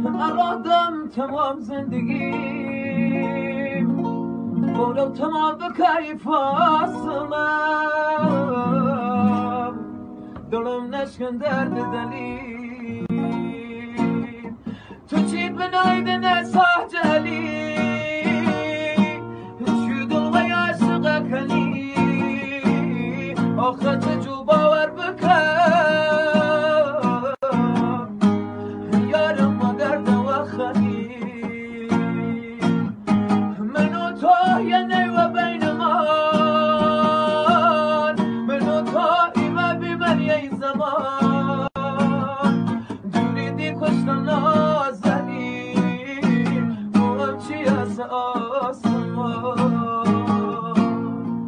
ارادم تمام زندگیم ولو تمام کیف آسمم دلم نشکن درد دلی